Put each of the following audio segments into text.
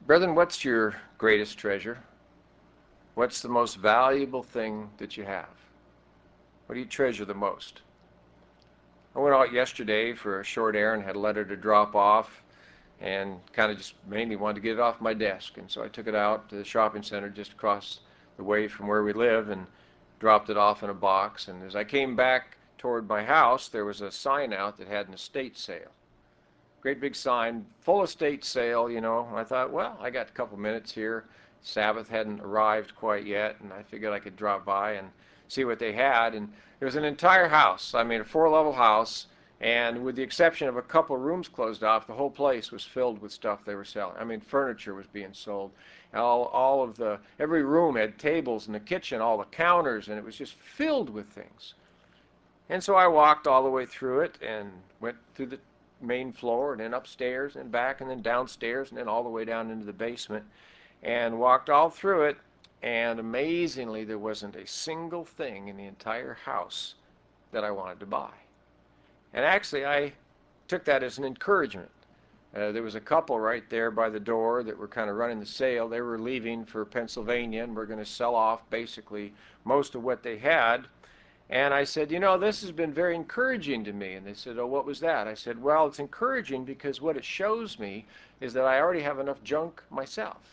Brethren, what's your greatest treasure? What's the most valuable thing that you have? What do you treasure the most? I went out yesterday for a short errand, had a letter to drop off, and kind of just mainly wanted to get it off my desk. And so I took it out to the shopping center just across the way from where we live and dropped it off in a box. And as I came back toward my house, there was a sign out that had an estate sale. Great big sign, full estate sale, you know. And I thought, well, I got a couple minutes here. Sabbath hadn't arrived quite yet, and I figured I could drop by and see what they had. And there was an entire house, I mean a 4-level house, and with the exception of a couple of rooms closed off, the whole place was filled with stuff they were selling. I mean, furniture was being sold. Every room had tables in the kitchen, all the counters, and it was just filled with things. And so I walked all the way through it and went through the main floor and then upstairs and back and then downstairs and then all the way down into the basement and walked all through it, and amazingly there wasn't a single thing in the entire house that I wanted to buy. And actually I took that as an encouragement. There was a couple right there by the door that were kind of running the sale. They were leaving for Pennsylvania and were going to sell off basically most of what they had. And I said, you know, this has been very encouraging to me. And they said, oh, what was that? I said, well, it's encouraging because what it shows me is that I already have enough junk myself.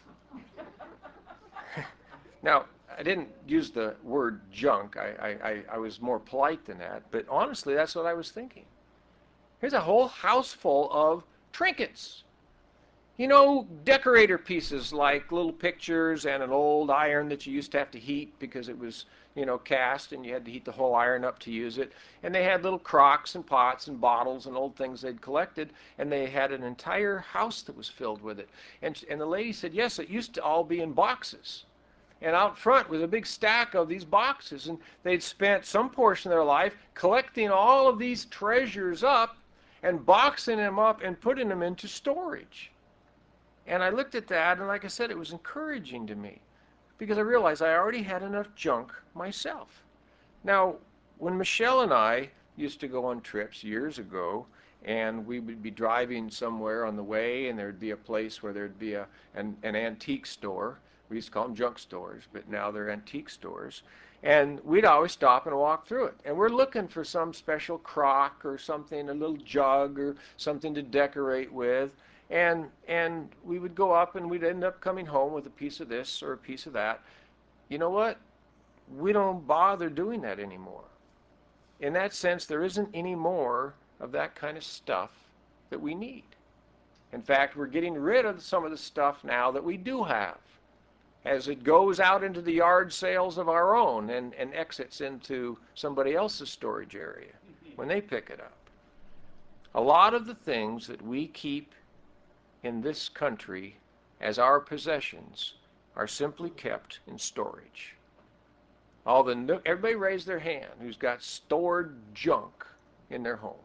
Now, I didn't use the word junk. I was more polite than that. But honestly, that's what I was thinking. Here's a whole house full of trinkets. You know, decorator pieces like little pictures and an old iron that you used to have to heat because it was, you know, cast and you had to heat the whole iron up to use it. And they had little crocks and pots and bottles and old things they'd collected, and they had an entire house that was filled with it. And the lady said, yes, it used to all be in boxes. And out front was a big stack of these boxes, and they'd spent some portion of their life collecting all of these treasures up and boxing them up and putting them into storage. And I looked at that, and like I said, it was encouraging to me because I realized I already had enough junk myself. Now, when Michelle and I used to go on trips years ago, and we would be driving somewhere on the way, and there'd be a place where there'd be an antique store. We used to call them junk stores, but now they're antique stores. And we'd always stop and walk through it. And we're looking for some special crock or something, a little jug or something to decorate with. And we would go up and we'd end up coming home with a piece of this or a piece of that. You know what? We don't bother doing that anymore. In that sense, there isn't any more of that kind of stuff that we need. In fact, we're getting rid of some of the stuff now that we do have as it goes out into the yard sales of our own and exits into somebody else's storage area when they pick it up. A lot of the things that we keep in this country as our possessions are simply kept in storage. Everybody raise their hand who's got stored junk in their home.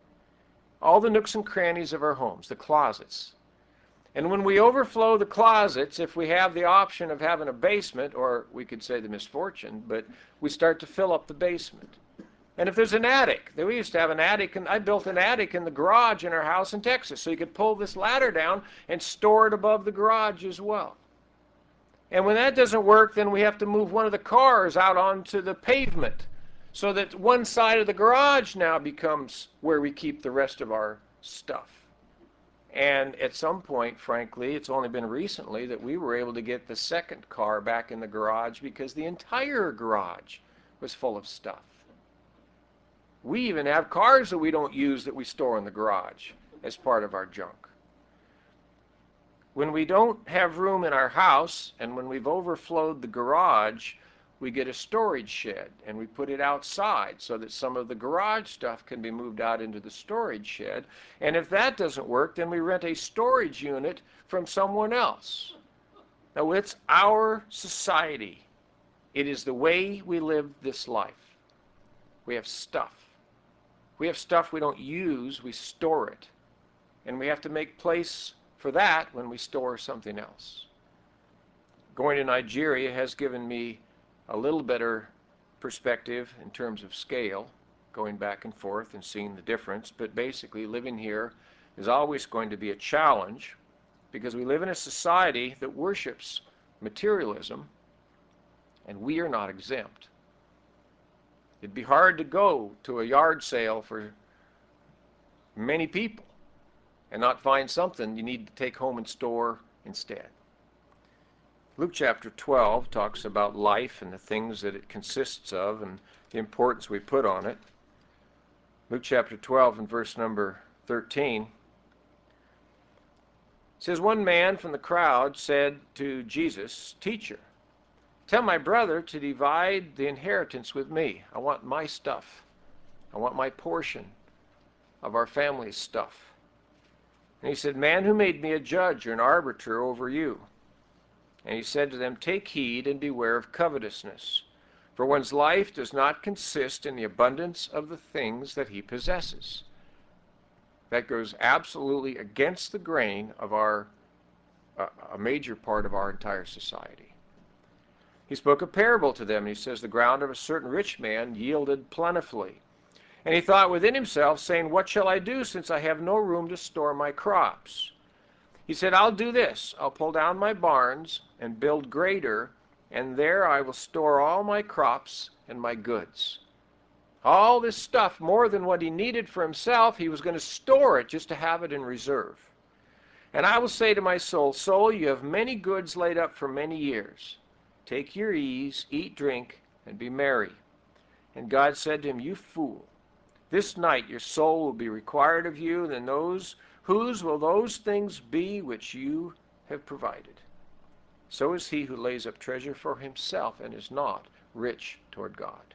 All the nooks and crannies of our homes, the closets. And when we overflow the closets, if we have the option of having a basement, or we could say the misfortune, but we start to fill up the basement. And if there's an attic, we used to have an attic, and I built an attic in the garage in our house in Texas, so you could pull this ladder down and store it above the garage as well. And when that doesn't work, then we have to move one of the cars out onto the pavement so that one side of the garage now becomes where we keep the rest of our stuff. And at some point, frankly, it's only been recently that we were able to get the second car back in the garage because the entire garage was full of stuff. We even have cars that we don't use that we store in the garage as part of our junk. When we don't have room in our house and when we've overflowed the garage, we get a storage shed and we put it outside so that some of the garage stuff can be moved out into the storage shed. And if that doesn't work, then we rent a storage unit from someone else. Now, it's our society. It is the way we live this life. We have stuff. We have stuff we don't use, we store it. And we have to make place for that when we store something else. Going to Nigeria has given me a little better perspective in terms of scale, going back and forth and seeing the difference, but basically living here is always going to be a challenge because we live in a society that worships materialism, and we are not exempt. It'd be hard to go to a yard sale for many people and not find something you need to take home and store instead. Luke chapter 12 talks about life and the things that it consists of and the importance we put on it. Luke chapter 12 and verse number 13 says, one man from the crowd said to Jesus, "Teacher, tell my brother to divide the inheritance with me. I want my stuff. I want my portion of our family's stuff." And he said, "Man, who made me a judge or an arbiter over you?" And he said to them, "Take heed and beware of covetousness, for one's life does not consist in the abundance of the things that he possesses." That goes absolutely against the grain of a major part of our entire society. He spoke a parable to them. He says, the ground of a certain rich man yielded plentifully. And he thought within himself, saying, "What shall I do, since I have no room to store my crops?" He said, "I'll do this. I'll pull down my barns and build greater, and there I will store all my crops and my goods." All this stuff, more than what he needed for himself, he was going to store it just to have it in reserve. "And I will say to my soul, Soul, you have many goods laid up for many years. Take your ease, eat, drink, and be merry." And God said to him, "You fool, this night your soul will be required of you, and whose will those things be which you have provided? So is he who lays up treasure for himself and is not rich toward God."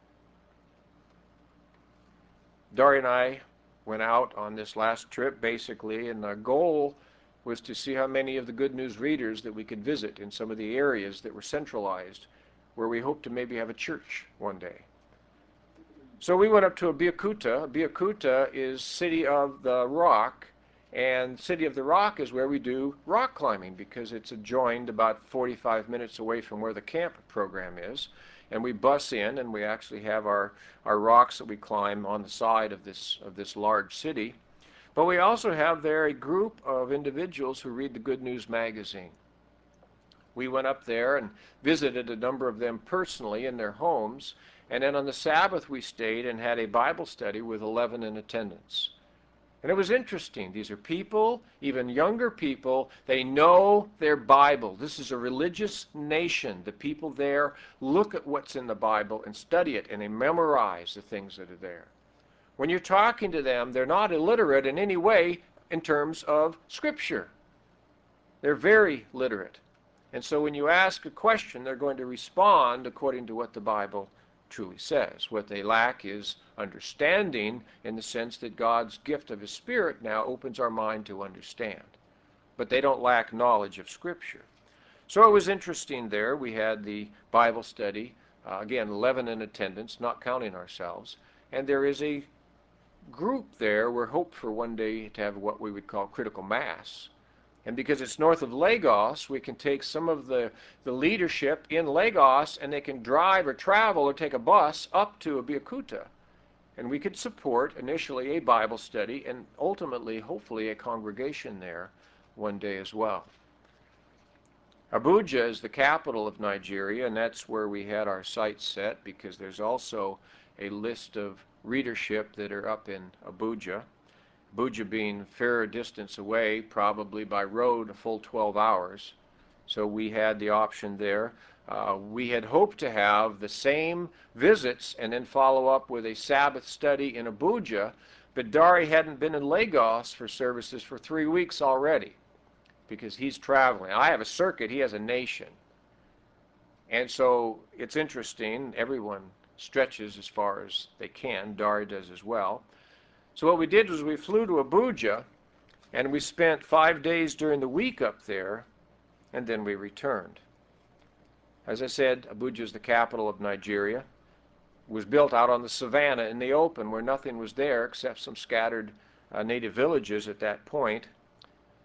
Dari and I went out on this last trip, basically, and our goal was to see how many of the Good News readers that we could visit in some of the areas that were centralized, where we hope to maybe have a church one day. So we went up to Abeokuta. Abeokuta is City of the Rock, and City of the Rock is where we do rock climbing, because it's adjoined about 45 minutes away from where the camp program is. And we bus in, and we actually have our rocks that we climb on the side of this large city. But we also have there a group of individuals who read the Good News magazine. We went up there and visited a number of them personally in their homes, and then on the Sabbath we stayed and had a Bible study with 11 in attendance. And it was interesting. These are people, even younger people, they know their Bible. This is a religious nation. The people there look at what's in the Bible and study it, and they memorize the things that are there. When you're talking to them, they're not illiterate in any way in terms of Scripture. They're very literate. And so when you ask a question, they're going to respond according to what the Bible truly says. What they lack is understanding, in the sense that God's gift of His Spirit now opens our mind to understand. But they don't lack knowledge of Scripture. So it was interesting there. We had the Bible study, again, 11 in attendance, not counting ourselves. And there is a group there. We're hoped for one day to have what we would call critical mass. And because it's north of Lagos, we can take some of the leadership in Lagos, and they can drive or travel or take a bus up to Abeokuta. And we could support initially a Bible study and ultimately, hopefully, a congregation there one day as well. Abuja is the capital of Nigeria, and that's where we had our sights set, because there's also a list of readership that are up in Abuja. Abuja being a fair distance away, probably by road a full 12 hours. So we had the option there. We had hoped to have the same visits and then follow up with a Sabbath study in Abuja, but Dari hadn't been in Lagos for services for 3 weeks already, because he's traveling. I have a circuit, he has a nation. And so it's interesting, everyone stretches as far as they can. Dari does as well. So what we did was we flew to Abuja, and we spent 5 days during the week up there, and then we returned. As I said, Abuja is the capital of Nigeria. It was built out on the savannah in the open, where nothing was there except some scattered native villages at that point.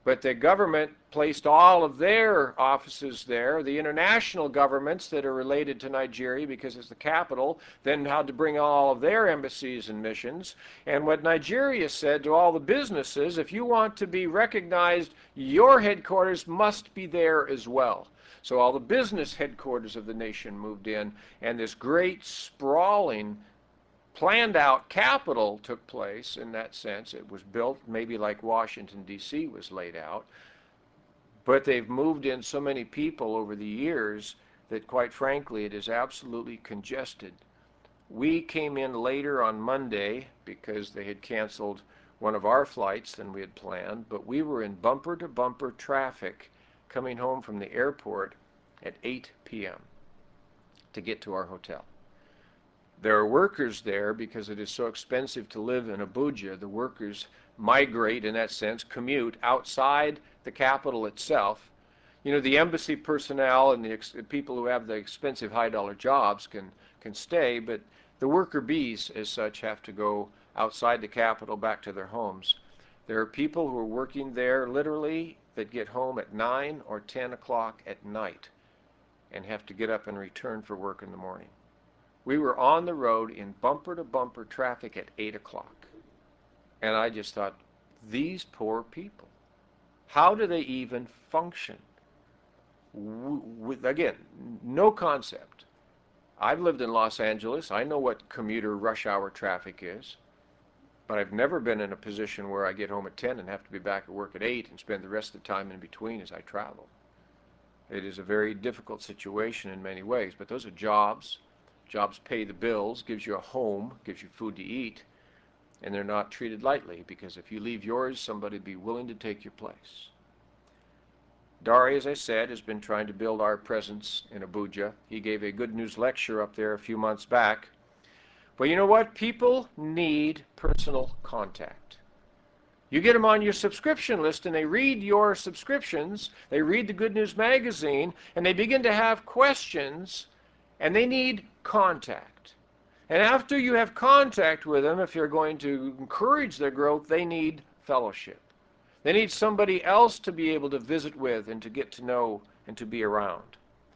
But the government placed all of their offices there. The international governments that are related to Nigeria, because it's the capital, then had to bring all of their embassies and missions. And what Nigeria said to all the businesses, if you want to be recognized, your headquarters must be there as well. So all the business headquarters of the nation moved in, and this great sprawling planned out capital took place in that sense. It was built maybe like Washington, D.C. was laid out. But they've moved in so many people over the years that, quite frankly, it is absolutely congested. We came in later on Monday because they had canceled one of our flights than we had planned, but we were in bumper-to-bumper traffic coming home from the airport at 8 p.m. to get to our hotel. There are workers there because it is so expensive to live in Abuja. The workers migrate, in that sense, commute outside the capital itself. You know, the embassy personnel and the people who have the expensive high-dollar jobs can stay, but the worker bees, as such, have to go outside the capital back to their homes. There are people who are working there literally that get home at 9 or 10 o'clock at night and have to get up and return for work in the morning. We were on the road in bumper-to-bumper traffic at 8 o'clock. And I just thought, these poor people, how do they even function? With, again, no concept. I've lived in Los Angeles. I know what commuter rush hour traffic is. But I've never been in a position where I get home at 10 and have to be back at work at 8 and spend the rest of the time in between as I travel. It is a very difficult situation in many ways. But those are jobs. Jobs pay the bills, gives you a home, gives you food to eat, and they're not treated lightly, because if you leave yours, somebody will be willing to take your place. Dari, as I said, has been trying to build our presence in Abuja. He gave a good news lecture up there a few months back. But you know what? People need personal contact. You get them on your subscription list, and they read your subscriptions, they read the Good News Magazine, and they begin to have questions, and they need contact. And after you have contact with them, if you're going to encourage their growth, they need fellowship. They need somebody else to be able to visit with and to get to know and to be around.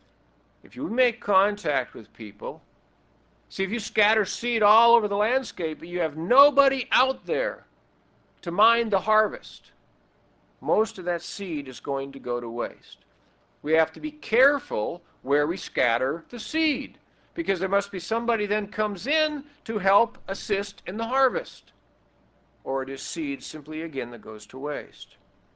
If you make contact with people, see, if you scatter seed all over the landscape, but you have nobody out there to mind the harvest, most of that seed is going to go to waste. We have to be careful where we scatter the seed, because there must be somebody then comes in to help assist in the harvest, or it is seed simply again that goes to waste.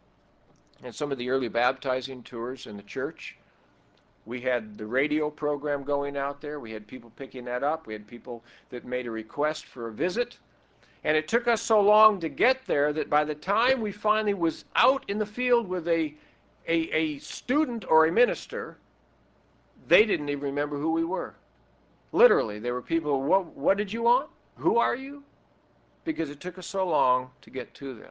And some of the early baptizing tours in the church, we had the radio program going out there. We had people picking that up. We had people that made a request for a visit. And it took us so long to get there that by the time we finally was out in the field with a student or a minister, they didn't even remember who we were. Literally, there were people, what did you want? Who are you? Because it took us so long to get to them.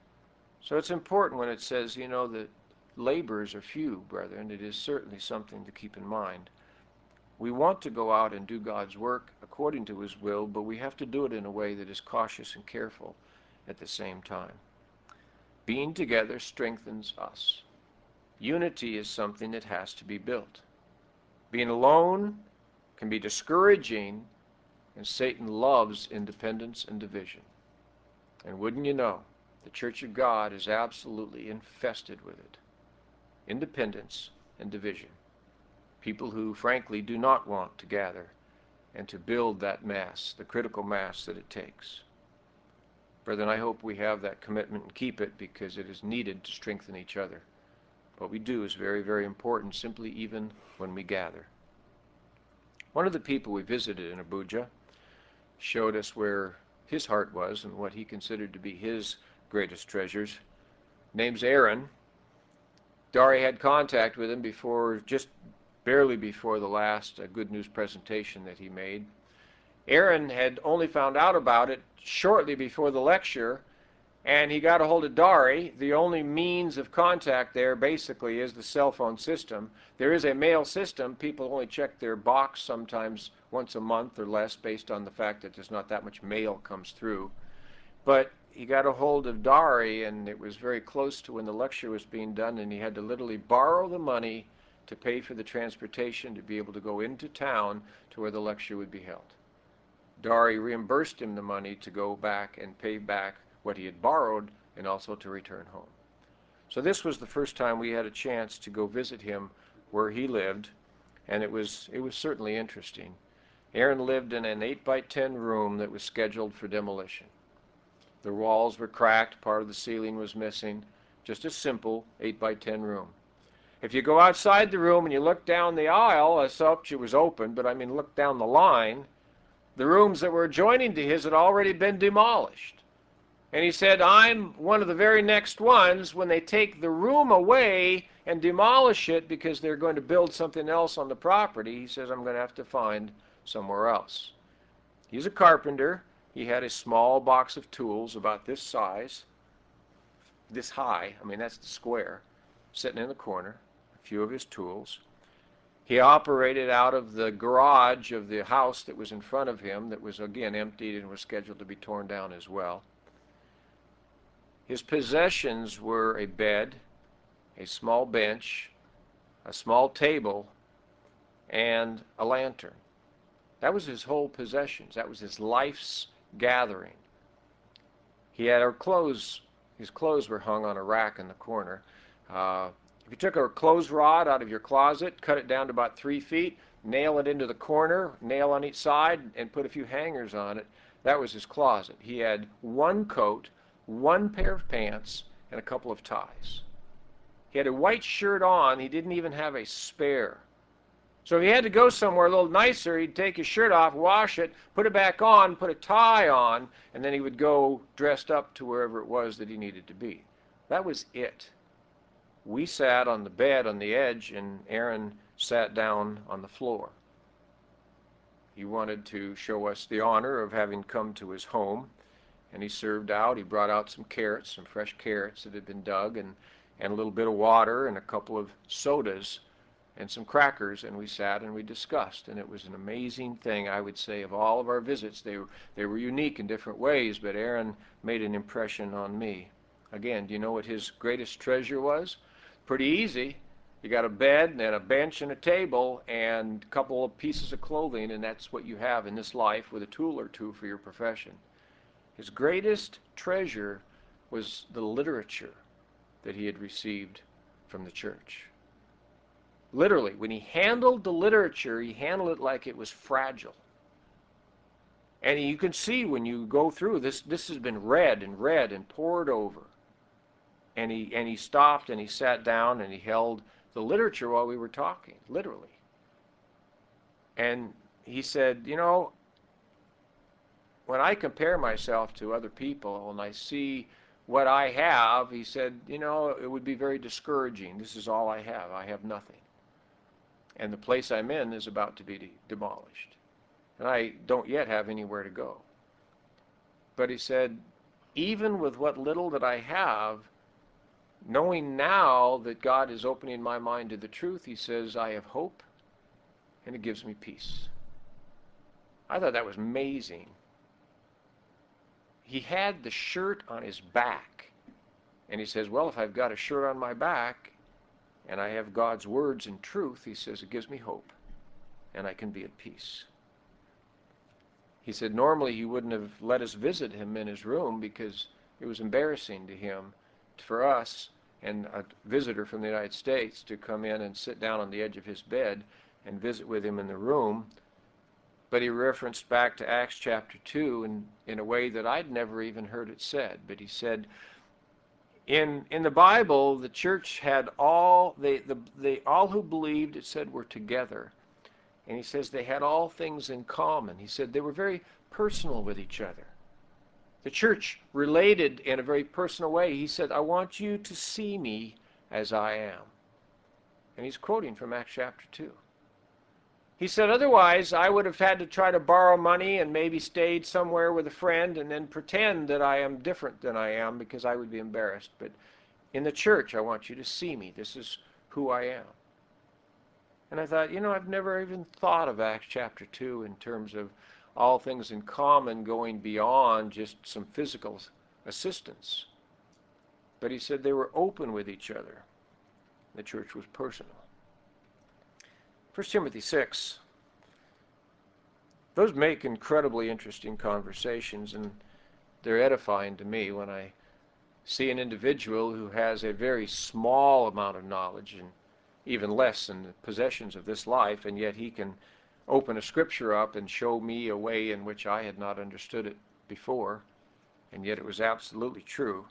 So it's important when it says, you know, that laborers are few, brethren. It is certainly something to keep in mind. We want to go out and do God's work according to His will, but we have to do it in a way that is cautious and careful at the same time. Being together strengthens us. Unity is something that has to be built. Being alone can be discouraging, and Satan loves independence and division. And wouldn't you know, the Church of God is absolutely infested with it. Independence and division. People who, frankly, do not want to gather and to build that mass, the critical mass that it takes. Brethren, I hope we have that commitment and keep it, because it is needed to strengthen each other. What we do is very, very important, simply even when we gather. One of the people we visited in Abuja showed us where his heart was and what he considered to be his greatest treasures. Name's Aaron. Dari had contact with him just barely before the last Good News presentation that he made. Aaron had only found out about it shortly before the lecture, and he got a hold of Dari. The only means of contact there basically is the cell phone system. There is a mail system. People only check their box sometimes once a month or less, based on the fact that there's not that much mail comes through. But he got a hold of Dari, and it was very close to when the lecture was being done, and he had to literally borrow the money to pay for the transportation to be able to go into town to where the lecture would be held. Dari reimbursed him the money to go back and pay back what he had borrowed and also to return home. So this was the first time we had a chance to go visit him where he lived, and it was certainly interesting. Aaron lived in an 8 by 10 room that was scheduled for demolition. The walls were cracked, part of the ceiling was missing, just a simple 8 by 10 room. If you go outside the room and you look down the aisle, I saw it was open, but I mean look down the line, the rooms that were adjoining to his had already been demolished. And he said, I'm one of the very next ones when they take the room away and demolish it because they're going to build something else on the property. He says, I'm going to have to find somewhere else. He's a carpenter. He had a small box of tools about this size, this high, I mean that's the square, sitting in the corner, a few of his tools. He operated out of the garage of the house that was in front of him that was again emptied and was scheduled to be torn down as well. His possessions were a bed, a small bench, a small table, and a lantern. That was his whole possessions. That was his life's gathering. He had our clothes. His clothes were hung on a rack in the corner. If you took a clothes rod out of your closet, cut it down to about 3 feet, nail it into the corner, nail on each side, and put a few hangers on it, that was his closet. He had one coat, one pair of pants, and a couple of ties. He had a white shirt on. He didn't even have a spare. So if he had to go somewhere a little nicer, he'd take his shirt off, wash it, put it back on, put a tie on, and then he would go dressed up to wherever it was that he needed to be. That was it. We sat on the bed on the edge, and Aaron sat down on the floor. He wanted to show us the honor of having come to his home, and he served out. He brought out some carrots, some fresh carrots that had been dug, and a little bit of water and a couple of sodas and some crackers, and we sat and we discussed. And it was an amazing thing, I would say, of all of our visits. They were unique in different ways, but Aaron made an impression on me. Again, do you know what his greatest treasure was? Pretty easy. You got a bed and a bench and a table and a couple of pieces of clothing, and that's what you have in this life with a tool or two for your profession. His greatest treasure was the literature that he had received from the church. Literally, when he handled the literature, he handled it like it was fragile. And you can see when you go through this has been read and pored over. And he stopped and he sat down and he held the literature while we were talking, literally. And he said, you know, when I compare myself to other people and I see what I have, he said, you know, it would be very discouraging. This is all I have. I have nothing. And the place I'm in is about to be demolished. And I don't yet have anywhere to go. But he said, even with what little that I have, knowing now that God is opening my mind to the truth, he says, I have hope, and it gives me peace. I thought that was amazing. He had the shirt on his back, and he says, well, if I've got a shirt on my back, and I have God's words and truth, he says, it gives me hope, and I can be at peace. He said normally he wouldn't have let us visit him in his room because it was embarrassing to him, for us, and a visitor from the United States to come in and sit down on the edge of his bed and visit with him in the room. But he referenced back to Acts chapter 2 in a way that I'd never even heard it said. But he said, in the Bible, the church had all who believed, it said, were together. And he says they had all things in common. He said they were very personal with each other. The church related in a very personal way. He said, I want you to see me as I am. And he's quoting from Acts chapter 2. He said, otherwise, I would have had to try to borrow money and maybe stayed somewhere with a friend and then pretend that I am different than I am because I would be embarrassed. But in the church, I want you to see me. This is who I am. And I thought, you know, I've never even thought of Acts chapter 2 in terms of all things in common going beyond just some physical assistance. But he said they were open with each other. The church was personal. 1 Timothy 6. Those make incredibly interesting conversations, and they're edifying to me when I see an individual who has a very small amount of knowledge and even less in the possessions of this life, and yet he can open a scripture up and show me a way in which I had not understood it before, and yet it was absolutely true.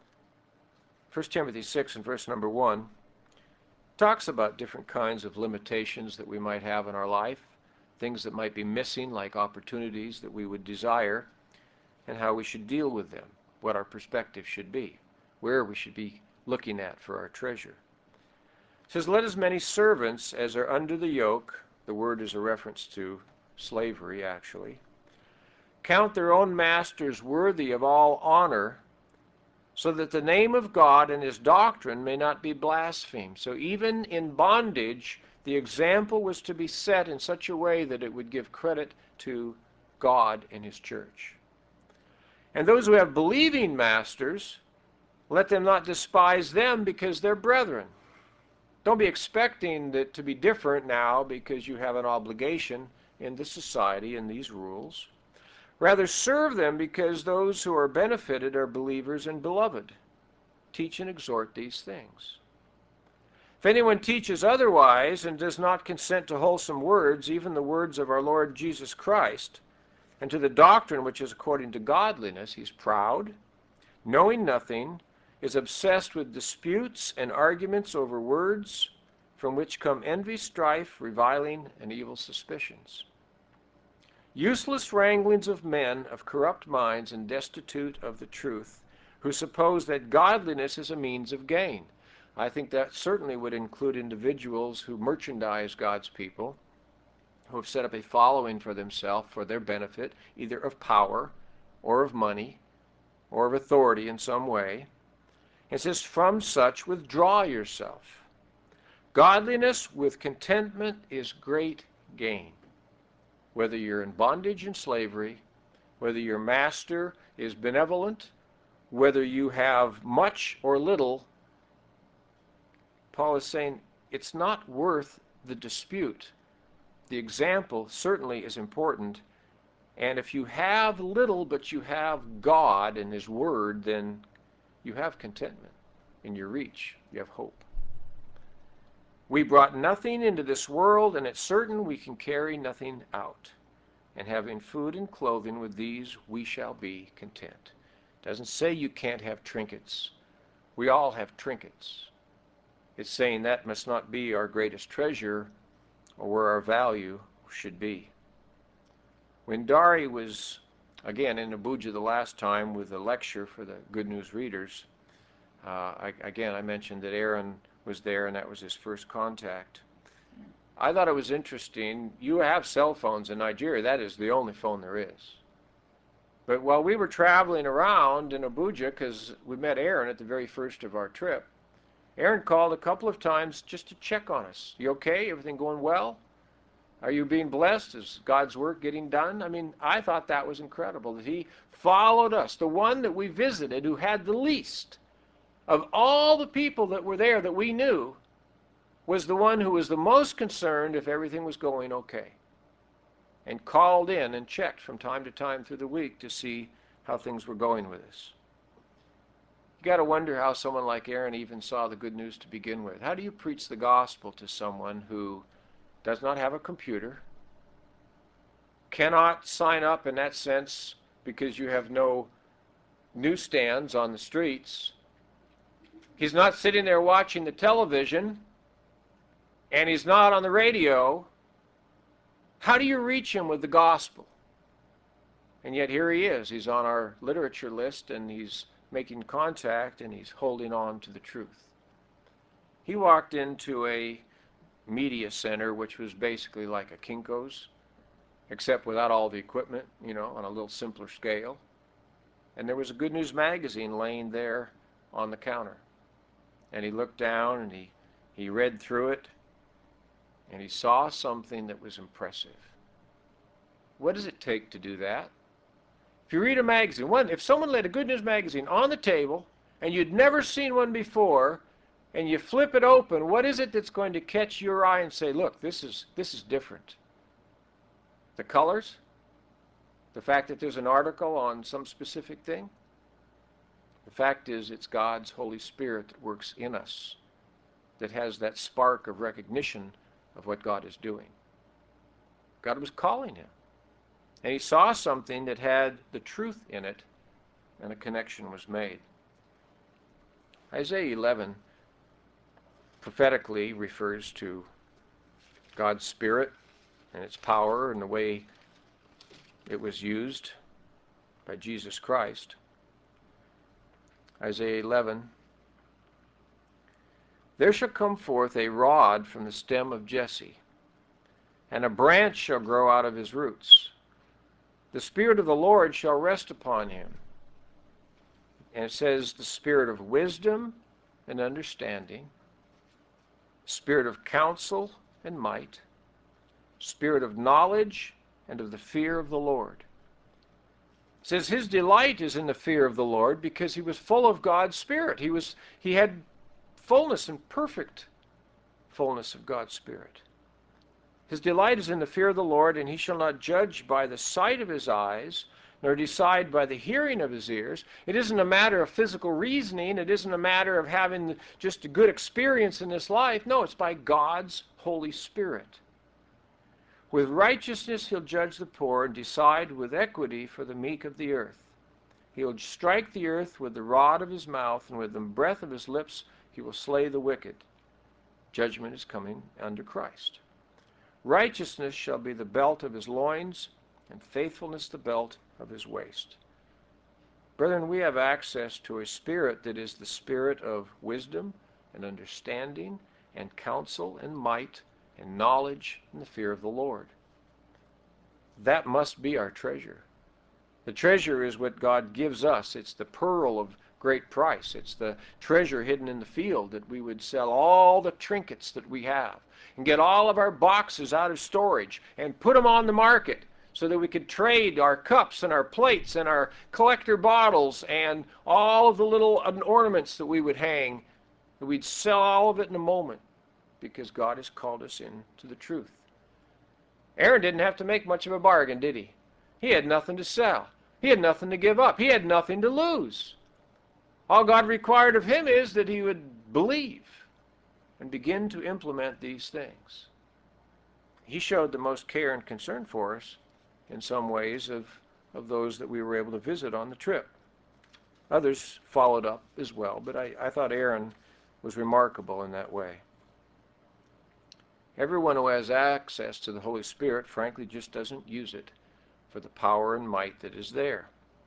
1 Timothy 6 and verse number 1 talks about different kinds of limitations that we might have in our life, things that might be missing, like opportunities that we would desire, and how we should deal with them, what our perspective should be, where we should be looking at for our treasure. It says, let as many servants as are under the yoke, the word is a reference to slavery actually, count their own masters worthy of all honor, so that the name of God and his doctrine may not be blasphemed. So even in bondage, the example was to be set in such a way that it would give credit to God and his church. And those who have believing masters, let them not despise them because they're brethren. Don't be expecting it to be different now because you have an obligation in the society and these rules. Rather serve them because those who are benefited are believers and beloved. Teach and exhort these things. If anyone teaches otherwise and does not consent to wholesome words, even the words of our Lord Jesus Christ, and to the doctrine which is according to godliness, he's proud, knowing nothing, is obsessed with disputes and arguments over words, from which come envy, strife, reviling, and evil suspicions. Useless wranglings of men of corrupt minds and destitute of the truth, who suppose that godliness is a means of gain. I think that certainly would include individuals who merchandise God's people, who have set up a following for themselves for their benefit, either of power or of money or of authority in some way. It says, from such withdraw yourself. Godliness with contentment is great gain. Whether you're in bondage and slavery, whether your master is benevolent, whether you have much or little, Paul is saying it's not worth the dispute. The example certainly is important, and if you have little but you have God and his word, then you have contentment in your reach. You have hope. We brought nothing into this world, and it's certain we can carry nothing out. And having food and clothing, with these we shall be content. It doesn't say you can't have trinkets. We all have trinkets. It's saying that must not be our greatest treasure or where our value should be. When Dari was, again, in Abuja the last time with a lecture for the Good News readers, I mentioned that Aaron was there and that was his first contact. I thought it was interesting. You have cell phones in Nigeria. That is the only phone there is. But while we were traveling around in Abuja, because we met Aaron at the very first of our trip, Aaron called a couple of times just to check on us. You okay? Everything going well? Are you being blessed? Is God's work getting done? I mean, I thought that was incredible that he followed us. The one that we visited who had the least of all the people that were there that we knew was the one who was the most concerned if everything was going okay, and called in and checked from time to time through the week to see how things were going with us. You got to wonder how someone like Aaron even saw the good news to begin with. How do you preach the gospel to someone who does not have a computer, cannot sign up in that sense because you have no newsstands on the streets? He's not sitting there watching the television, and he's not on the radio. How do you reach him with the gospel? And yet here he is. He's on our literature list, and he's making contact, and he's holding on to the truth. He walked into a media center, which was basically like a Kinko's, except without all the equipment, on a little simpler scale. And there was a Good News magazine laying there on the counter. And he looked down, and he read through it, and he saw something that was impressive. What does it take to do that? If you read a magazine, if someone laid a good news magazine on the table and you'd never seen one before, and you flip it open, what is it that's going to catch your eye and say, look, this is different? The colors? The fact that there's an article on some specific thing? The fact is, it's God's Holy Spirit that works in us, that has that spark of recognition of what God is doing. God was calling him. And he saw something that had the truth in it, and a connection was made. Isaiah 11 prophetically refers to God's Spirit and its power and the way it was used by Jesus Christ. Isaiah 11, there shall come forth a rod from the stem of Jesse, and a branch shall grow out of his roots. The Spirit of the Lord shall rest upon him. And it says the Spirit of wisdom and understanding, Spirit of counsel and might, Spirit of knowledge and of the fear of the Lord. It says his delight is in the fear of the Lord because he was full of God's Spirit. He had fullness and perfect fullness of God's Spirit. His delight is in the fear of the Lord, and he shall not judge by the sight of his eyes, nor decide by the hearing of his ears. It isn't a matter of physical reasoning. It isn't a matter of having just a good experience in this life. No, it's by God's Holy Spirit. With righteousness he'll judge the poor and decide with equity for the meek of the earth. He'll strike the earth with the rod of his mouth, and with the breath of his lips he will slay the wicked. Judgment is coming under Christ. Righteousness shall be the belt of his loins, and faithfulness the belt of his waist. Brethren, we have access to a spirit that is the spirit of wisdom and understanding and counsel and might and knowledge and the fear of the Lord. That must be our treasure. The treasure is what God gives us. It's the pearl of great price. It's the treasure hidden in the field that we would sell all the trinkets that we have and get all of our boxes out of storage and put them on the market so that we could trade our cups and our plates and our collector bottles and all of the little ornaments that we would hang. We'd sell all of it in a moment because God has called us into the truth. Aaron didn't have to make much of a bargain, did he? He had nothing to sell. He had nothing to give up. He had nothing to lose. All God required of him is that he would believe and begin to implement these things. He showed the most care and concern for us in some ways of those that we were able to visit on the trip. Others followed up as well, but I thought Aaron was remarkable in that way. Everyone who has access to the Holy Spirit, frankly, just doesn't use it for the power and might that is there.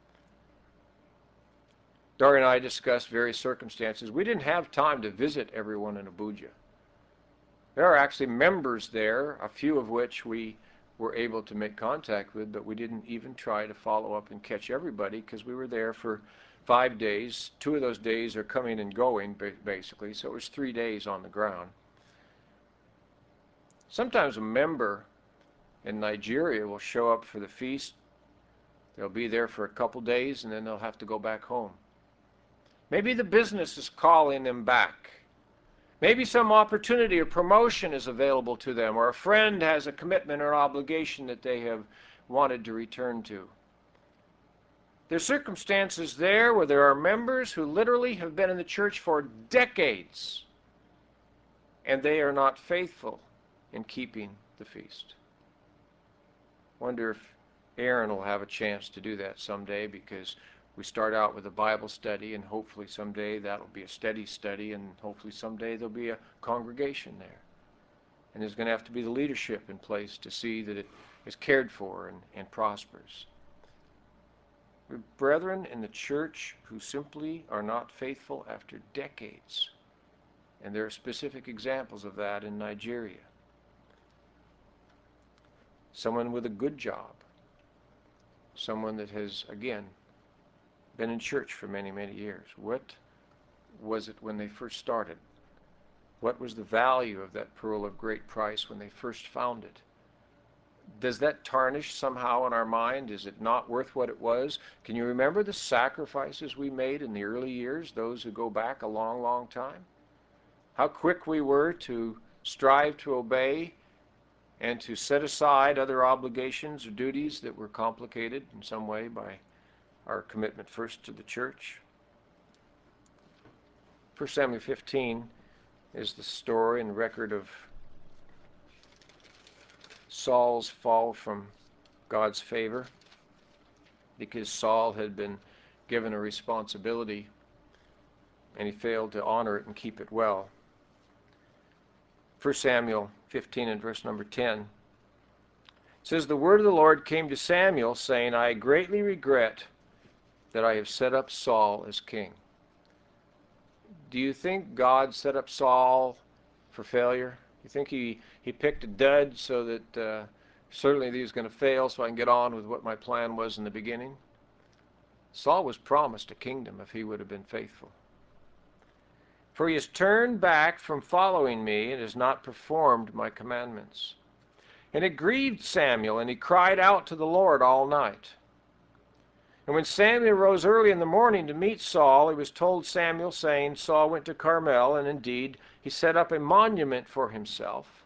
Dory and I discussed various circumstances. We didn't have time to visit everyone in Abuja. There are actually members there, a few of which we were able to make contact with, but we didn't even try to follow up and catch everybody because we were there for 5 days. 2 of those days are coming and going, basically, so it was 3 days on the ground. Sometimes a member in Nigeria will show up for the feast. They'll be there for a couple days and then they'll have to go back home. Maybe the business is calling them back. Maybe some opportunity or promotion is available to them, or a friend has a commitment or obligation that they have wanted to return to. There's circumstances there where there are members who literally have been in the church for decades and they are not faithful in keeping the feast. Wonder if Aaron will have a chance to do that someday, because we start out with a Bible study and hopefully someday that'll be a steady study and hopefully someday there'll be a congregation there. And there's going to have to be the leadership in place to see that it is cared for and prospers. Brethren in the church who simply are not faithful after decades, and there are specific examples of that in Nigeria. Someone with a good job, someone that has, again, been in church for many, many years. What was it when they first started? What was the value of that pearl of great price when they first found it? Does that tarnish somehow in our mind? Is it not worth what it was? Can you remember the sacrifices we made in the early years, those who go back a long, long time? How quick we were to strive to obey and to set aside other obligations or duties that were complicated in some way by our commitment first to the church. 1 Samuel 15 is the story and record of Saul's fall from God's favor because Saul had been given a responsibility and he failed to honor it and keep it well. 1 Samuel 15 and verse number 10 says, "The word of the Lord came to Samuel, saying, I greatly regret that I have set up Saul as king." Do you think God set up Saul for failure? You think he picked a dud so that certainly he was going to fail so I can get on with what my plan was in the beginning? Saul was promised a kingdom if he would have been faithful. "For he has turned back from following me and has not performed my commandments." And it grieved Samuel, and he cried out to the Lord all night. And when Samuel rose early in the morning to meet Saul, he was told Samuel, saying, Saul went to Carmel, and indeed he set up a monument for himself.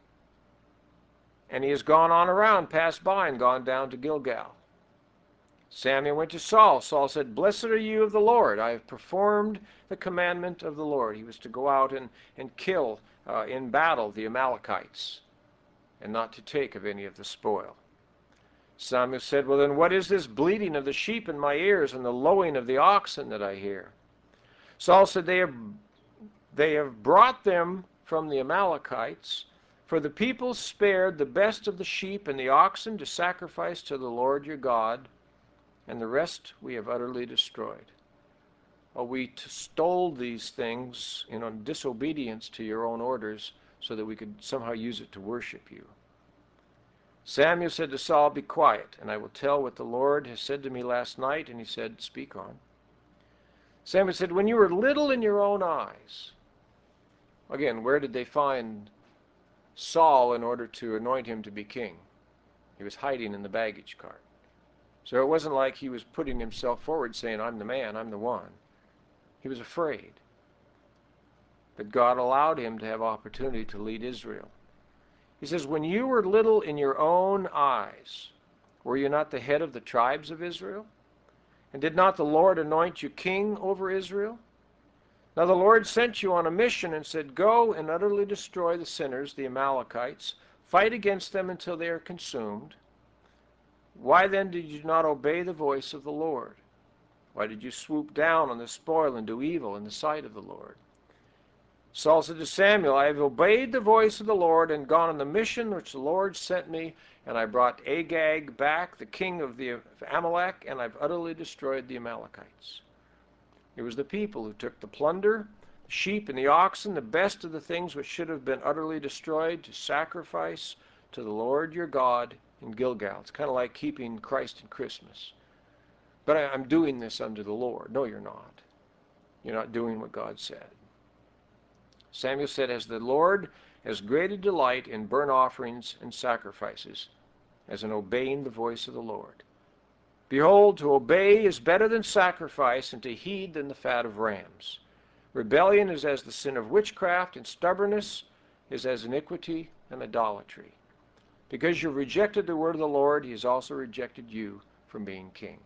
And he has gone on around, passed by, and gone down to Gilgal. Samuel went to Saul. Saul said, "Blessed are you of the Lord. I have performed the commandment of the Lord." He was to go out and kill in battle the Amalekites and not to take of any of the spoil. Samuel said, "Well, then what is this bleating of the sheep in my ears and the lowing of the oxen that I hear?" Saul said, they have brought them from the Amalekites, for the people spared the best of the sheep and the oxen to sacrifice to the Lord your God, and the rest we have utterly destroyed. Oh, we stole these things in disobedience to your own orders so that we could somehow use it to worship you. Samuel said to Saul, "Be quiet, and I will tell what the Lord has said to me last night." And he said, "Speak on." Samuel said, "When you were little in your own eyes." Again, where did they find Saul in order to anoint him to be king? He was hiding in the baggage cart. So it wasn't like he was putting himself forward saying, "I'm the man, I'm the one." He was afraid. But God allowed him to have opportunity to lead Israel. He says, "When you were little in your own eyes, were you not the head of the tribes of Israel? And did not the Lord anoint you king over Israel? Now the Lord sent you on a mission and said, Go and utterly destroy the sinners, the Amalekites. Fight against them until they are consumed. Why then did you not obey the voice of the Lord? Why did you swoop down on the spoil and do evil in the sight of the Lord?" Saul said to Samuel, "I have obeyed the voice of the Lord and gone on the mission which the Lord sent me, and I brought Agag back, the king of Amalek, and I've utterly destroyed the Amalekites." It was the people who took the plunder, the sheep and the oxen, the best of the things which should have been utterly destroyed, to sacrifice to the Lord your God in Gilgal. It's kind of like keeping Christ in Christmas. "But I'm doing this unto the Lord." No, you're not. You're not doing what God said. Samuel said, "As the Lord has great a delight in burnt offerings and sacrifices, as in obeying the voice of the Lord. Behold, to obey is better than sacrifice, and to heed than the fat of rams. Rebellion is as the sin of witchcraft, and stubbornness is as iniquity and idolatry. Because you rejected the word of the Lord, he has also rejected you from being king."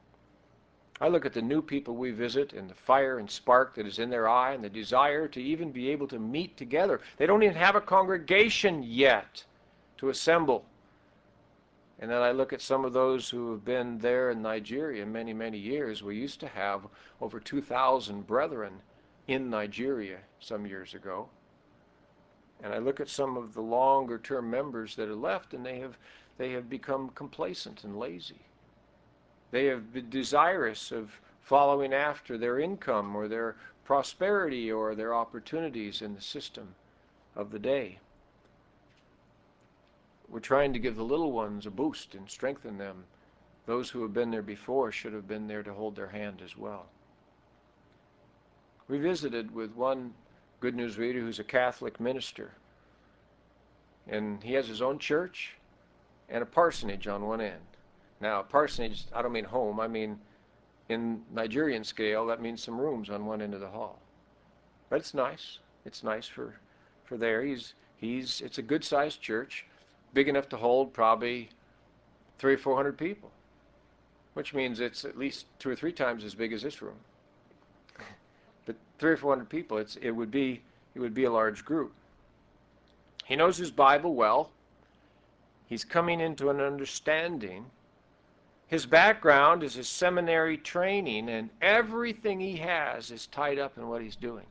I look at the new people we visit and the fire and spark that is in their eye and the desire to even be able to meet together. They don't even have a congregation yet to assemble. And then I look at some of those who have been there in Nigeria many, many years. We used to have over 2,000 brethren in Nigeria some years ago. And I look at some of the longer-term members that are left, and they have become complacent and lazy. They have been desirous of following after their income or their prosperity or their opportunities in the system of the day. We're trying to give the little ones a boost and strengthen them. Those who have been there before should have been there to hold their hand as well. We visited with one Good News reader who's a Catholic minister. And he has his own church, and a parsonage on one end. Now, a parsonage, I don't mean home, I mean in Nigerian scale, that means some rooms on one end of the hall. But it's nice. It's nice for there. It's a good-sized church, big enough to hold probably 300 or 400 people, which means it's at least 2 or 3 times as big as this room. But 300 or 400 people, it would be a large group. He knows his Bible well. He's coming into an understanding. His background is his seminary training, and everything he has is tied up in what he's doing.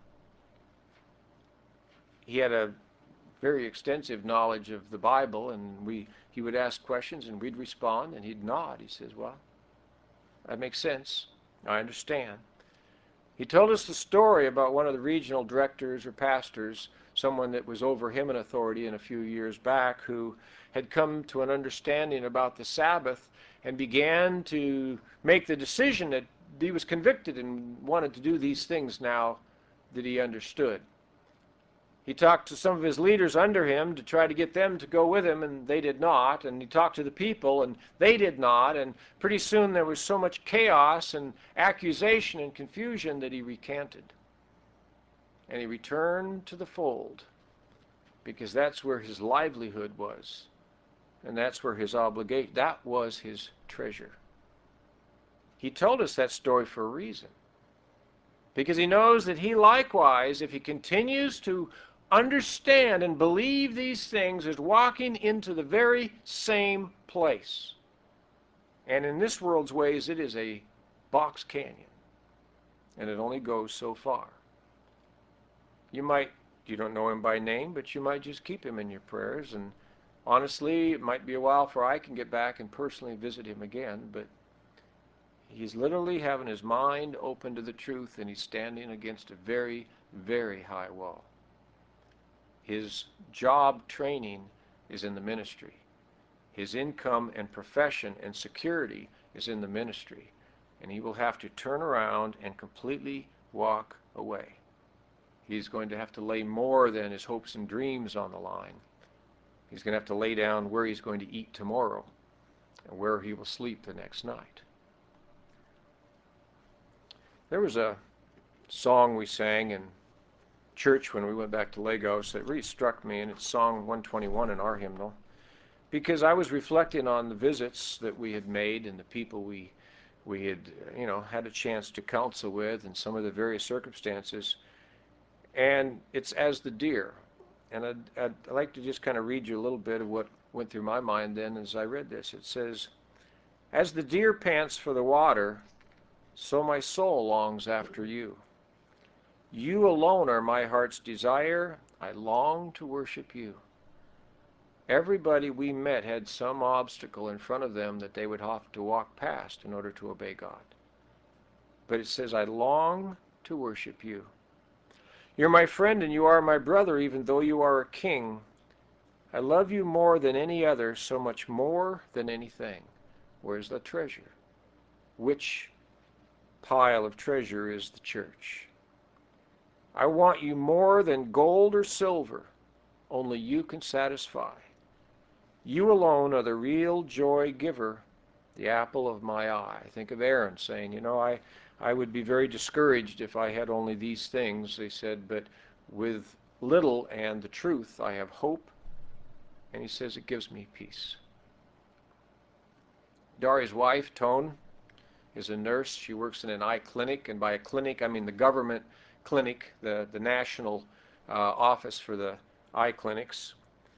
He had a very extensive knowledge of the Bible, and he would ask questions, and we'd respond, and he'd nod. He says, well, that makes sense. I understand. He told us the story about one of the regional directors or pastors, someone that was over him in authority in a few years back, who had come to an understanding about the Sabbath and began to make the decision that he was convicted and wanted to do these things now that he understood. He talked to some of his leaders under him to try to get them to go with him, and they did not. And he talked to the people, and they did not. And pretty soon there was so much chaos and accusation and confusion that he recanted. And he returned to the fold, because that's where his livelihood was. And that's where his obligation, that was his treasure. He told us that story for a reason. Because he knows that he likewise, if he continues to understand and believe these things, is walking into the very same place. And in this world's ways, it is a box canyon. And it only goes so far. You don't know him by name, but you might just keep him in your prayers. And honestly, it might be a while before I can get back and personally visit him again, but he's literally having his mind open to the truth, and he's standing against a very, very high wall. His job training is in the ministry. His income and profession and security is in the ministry. And he will have to turn around and completely walk away. He's going to have to lay more than his hopes and dreams on the line. He's going to have to lay down where he's going to eat tomorrow and where he will sleep the next night. There was a song we sang in church when we went back to Lagos that really struck me, and it's Song 121 in our hymnal, because I was reflecting on the visits that we had made and the people we had had a chance to counsel with and some of the various circumstances. And it's as the deer. And I'd like to just kind of read you a little bit of what went through my mind then as I read this. It says, as the deer pants for the water, so my soul longs after you. You alone are my heart's desire. I long to worship you. Everybody we met had some obstacle in front of them that they would have to walk past in order to obey God. But it says, I long to worship you. You're my friend and you are my brother, even though you are a king. I love you more than any other, so much more than anything. Where's the treasure? Which pile of treasure is the church? I want you more than gold or silver. Only you can satisfy. You alone are the real joy giver, the apple of my eye. Think of Aaron saying, I would be very discouraged if I had only these things. They said, but with little and the truth, I have hope. And he says, it gives me peace. Daria's wife, Tone, is a nurse. She works in an eye clinic, and by a clinic, I mean the government clinic, the national office for the eye clinics.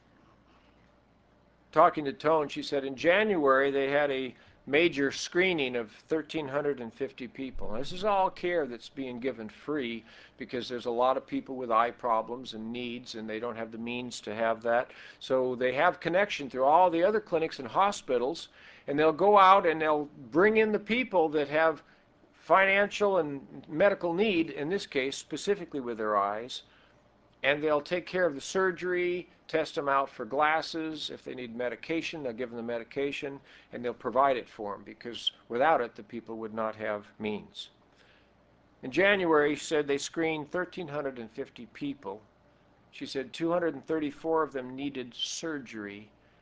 Talking to Tone, she said in January they had a major screening of 1,350 people. This is all care that's being given free because there's a lot of people with eye problems and needs, and they don't have the means to have that. So they have connection through all the other clinics and hospitals, and they'll go out and they'll bring in the people that have financial and medical need, in this case specifically with their eyes, and they'll take care of the surgery, test them out for glasses. If they need medication, they'll give them the medication, and they'll provide it for them, because without it, the people would not have means. In January, she said they screened 1,350 people. She said 234 of them needed surgery.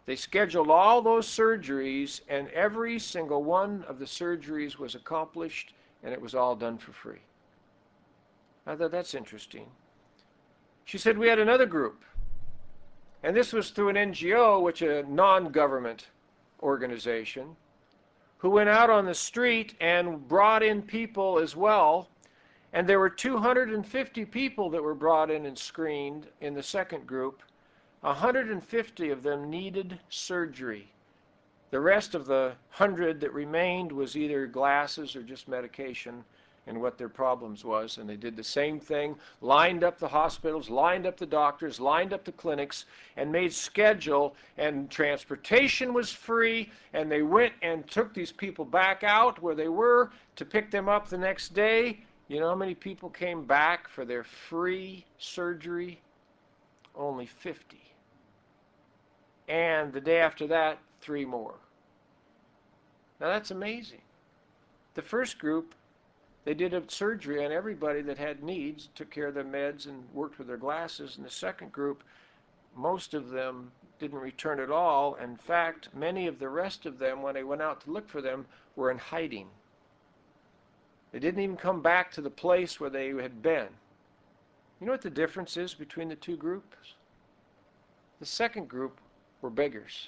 They scheduled all those surgeries, and every single one of the surgeries was accomplished, and it was all done for free. I thought, that's interesting. She said, we had another group, and this was through an NGO, which is a non-government organization, who went out on the street and brought in people as well. And there were 250 people that were brought in and screened in the second group. 150 of them needed surgery. The rest of the 100 that remained was either glasses or just medication and what their problems was. And they did the same thing, lined up the hospitals, lined up the doctors, lined up the clinics, and made schedule, and transportation was free, and they went and took these people back out where they were to pick them up the next day. You know how many people came back for their free surgery? Only 50. And the day after that, 3 more. Now that's amazing. The first group, they did a surgery on everybody that had needs, took care of their meds and worked with their glasses. And the second group, most of them didn't return at all. In fact, many of the rest of them, when they went out to look for them, were in hiding. They didn't even come back to the place where they had been. You know what the difference is between the two groups? The second group were beggars.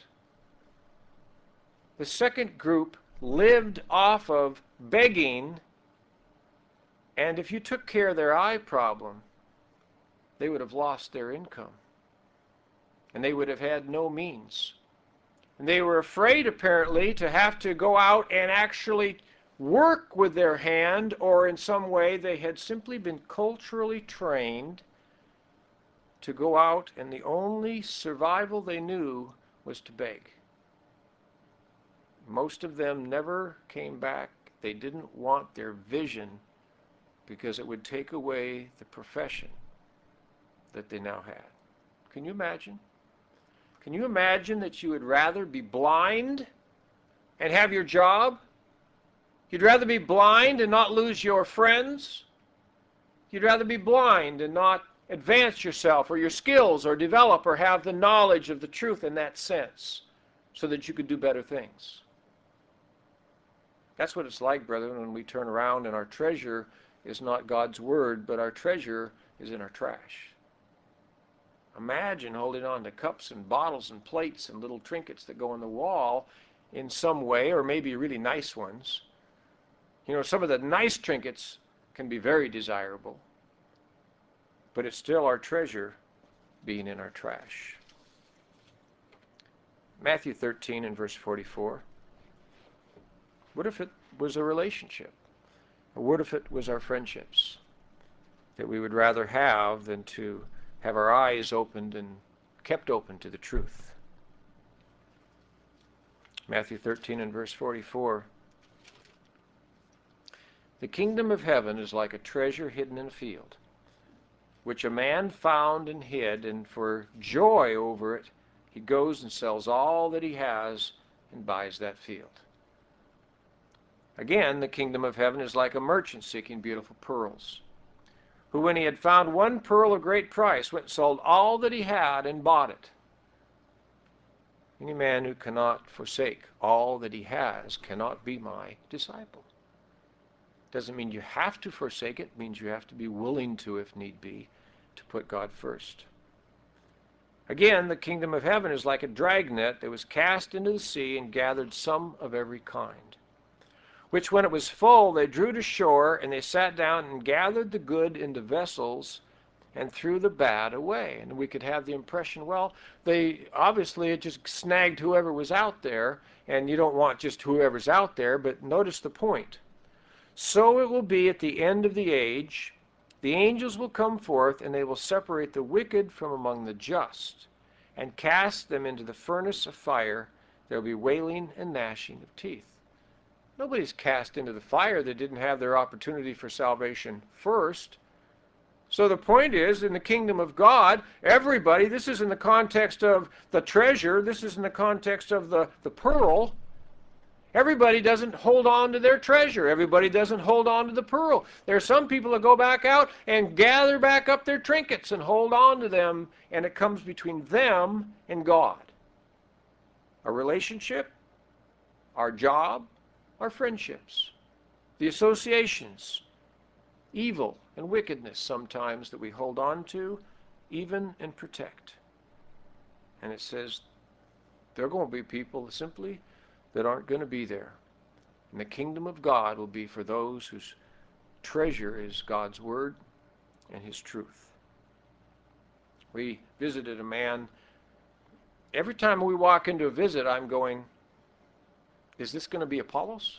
The second group lived off of begging, and if you took care of their eye problem, they would have lost their income, and they would have had no means. And they were afraid, apparently, to have to go out and actually work with their hand, or in some way they had simply been culturally trained to go out, and the only survival they knew was to beg. Most of them never came back. They didn't want their vision because it would take away the profession that they now had. Can you imagine? Can you imagine that you would rather be blind and have your job? You'd rather be blind and not lose your friends? You'd rather be blind and not advance yourself or your skills or develop or have the knowledge of the truth in that sense so that you could do better things. That's what it's like, brethren, when we turn around and our treasure is not God's word, but our treasure is in our trash. Imagine holding on to cups and bottles and plates and little trinkets that go on the wall in some way, or maybe really nice ones. You know, some of the nice trinkets can be very desirable, but it's still our treasure being in our trash. Matthew 13 and verse 44. What if it was a relationship? Or what if it was our friendships that we would rather have than to have our eyes opened and kept open to the truth? Matthew 13 and verse 44. The kingdom of heaven is like a treasure hidden in a field, which a man found and hid, and for joy over it, he goes and sells all that he has and buys that field. Again, the kingdom of heaven is like a merchant seeking beautiful pearls, who, when he had found one pearl of great price, went and sold all that he had and bought it. Any man who cannot forsake all that he has cannot be my disciple. Doesn't mean you have to forsake it. It means you have to be willing to, if need be, to put God first. Again, the kingdom of heaven is like a dragnet that was cast into the sea and gathered some of every kind, which when it was full they drew to shore, and they sat down and gathered the good into vessels and threw the bad away. And we could have the impression, well, they obviously had just snagged whoever was out there, and you don't want just whoever's out there, but notice the point. So it will be at the end of the age. The angels will come forth, and they will separate the wicked from among the just, and cast them into the furnace of fire. There will be wailing and gnashing of teeth. Nobody's cast into the fire that didn't have their opportunity for salvation first. So the point is, in the kingdom of God, everybody, this is in the context of the treasure, this is in the context of the pearl. Everybody doesn't hold on to their treasure. Everybody doesn't hold on to the pearl. There are some people that go back out and gather back up their trinkets and hold on to them, and it comes between them and God. Our relationship, our job, our friendships, the associations, evil and wickedness sometimes that we hold on to, even and protect. And it says there are going to be people simply that aren't going to be there. And the kingdom of God will be for those whose treasure is God's word and his truth. We visited a man. Every time we walk into a visit, I'm going, is this going to be Apollos?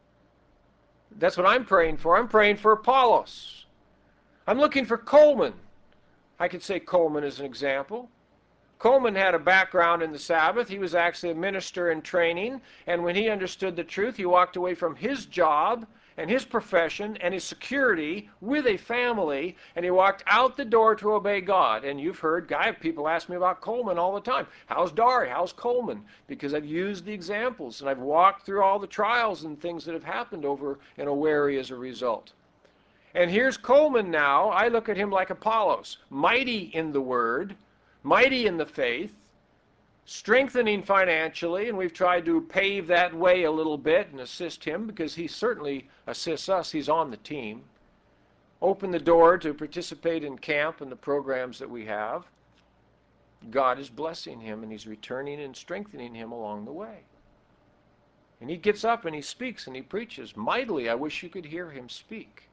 That's what I'm praying for. I'm praying for Apollos. I'm looking for Coleman. I could say Coleman as an example. Coleman had a background in the Sabbath. He was actually a minister in training, and when he understood the truth, he walked away from his job and his profession and his security with a family, and he walked out the door to obey God. And you've heard, people ask me about Coleman all the time. How's Dari? How's Coleman? Because I've used the examples, and I've walked through all the trials and things that have happened over in Owerri as a result. And here's Coleman now. I look at him like Apollos, mighty in the word, mighty in the faith, strengthening financially, and we've tried to pave that way a little bit and assist him because he certainly assists us. He's on the team. Open the door to participate in camp and the programs that we have. God is blessing him, and he's returning and strengthening him along the way. And he gets up and he speaks and he preaches mightily. I wish you could hear him speak.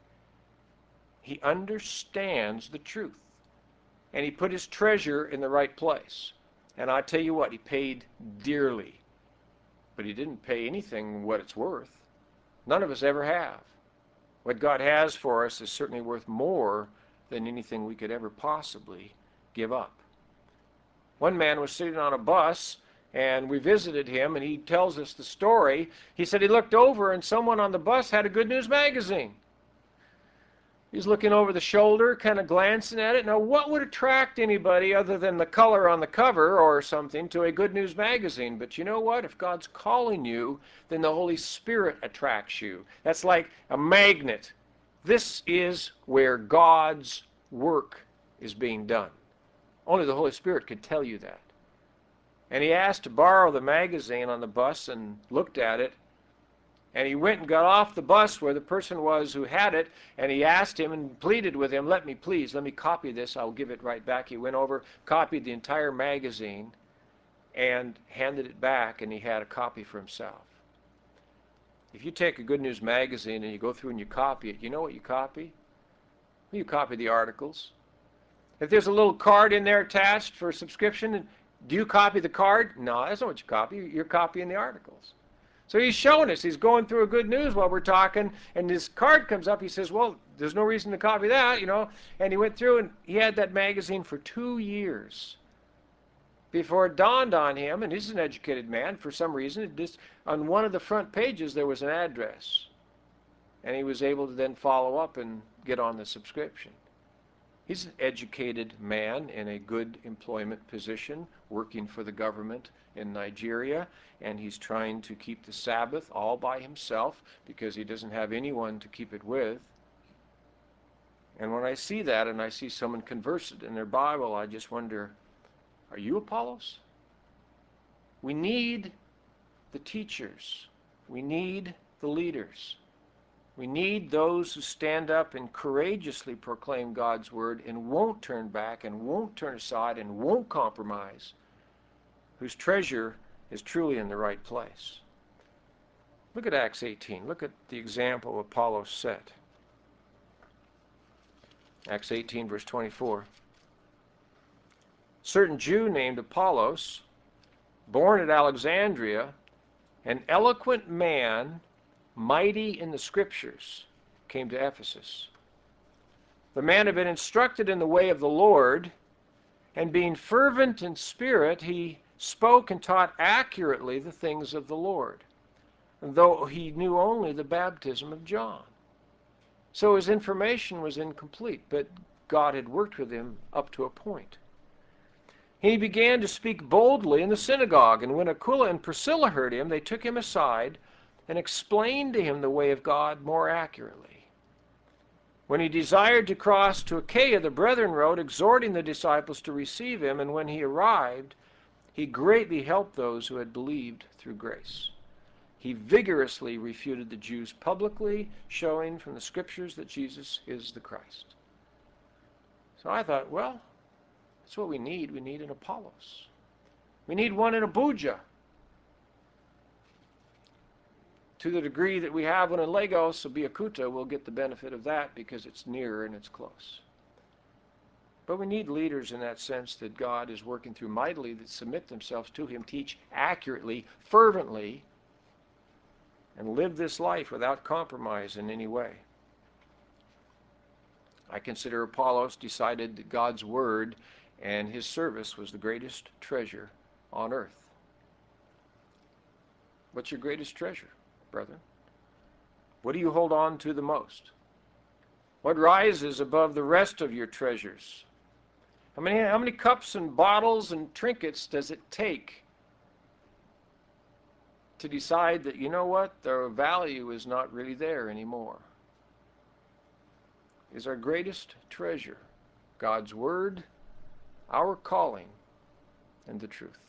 He understands the truth, and he put his treasure in the right place. And I tell you what, he paid dearly, but he didn't pay anything what it's worth. None of us ever have. What God has for us is certainly worth more than anything we could ever possibly give up. One man was sitting on a bus, and we visited him, and he tells us the story. He said he looked over, and someone on the bus had a Good News magazine. He's looking over the shoulder, kind of glancing at it. Now, what would attract anybody other than the color on the cover or something to a Good News magazine? But you know what? If God's calling you, then the Holy Spirit attracts you. That's like a magnet. This is where God's work is being done. Only the Holy Spirit could tell you that. And he asked to borrow the magazine on the bus and looked at it. And he went and got off the bus where the person was who had it, and he asked him and pleaded with him, let me copy this, I'll give it right back. He went over, copied the entire magazine, and handed it back, and he had a copy for himself. If you take a Good News magazine and you go through and you copy it, you know what you copy? You copy the articles. If there's a little card in there attached for subscription, do you copy the card? No, that's not what you copy. You're copying the articles. So he's showing us, he's going through a Good News while we're talking, and this card comes up. He says, well, there's no reason to copy that, And he went through and he had that magazine for 2 years before it dawned on him, and he's an educated man, for some reason, on one of the front pages there was an address. And he was able to then follow up and get on the subscription. He's an educated man in a good employment position, working for the government in Nigeria, and he's trying to keep the Sabbath all by himself because he doesn't have anyone to keep it with. And when I see that and I see someone converse it in their Bible, I just wonder, are you Apollos? We need the teachers. We need the leaders. We need those who stand up and courageously proclaim God's word and won't turn back and won't turn aside and won't compromise, whose treasure is truly in the right place. Look at Acts 18. Look at the example Apollos set. Acts 18, verse 24. Certain Jew named Apollos, born at Alexandria, an eloquent man, mighty in the Scriptures, came to Ephesus. The man had been instructed in the way of the Lord, and being fervent in spirit, he spoke and taught accurately the things of the Lord, though he knew only the baptism of John. So his information was incomplete, but God had worked with him up to a point. He began to speak boldly in the synagogue, and when Aquila and Priscilla heard him, they took him aside and explained to him the way of God more accurately. When he desired to cross to Achaia, the brethren wrote, exhorting the disciples to receive him, and when he arrived, He greatly helped those who had believed through grace. He vigorously refuted the Jews publicly, showing from the scriptures that Jesus is the Christ. So I thought, well, that's what we need. We need an Apollos. We need one in Abuja. To the degree that we have one in Lagos, Abeokuta will get the benefit of that because it's nearer and it's close. But we need leaders in that sense that God is working through mightily, that submit themselves to Him, teach accurately, fervently, and live this life without compromise in any way. I consider Apollos decided that God's Word and his service was the greatest treasure on earth. What's your greatest treasure, brethren? What do you hold on to the most? What rises above the rest of your treasures? How many cups and bottles and trinkets does it take to decide that, you know what, their value is not really there anymore? Is our greatest treasure God's Word, our calling, and the truth?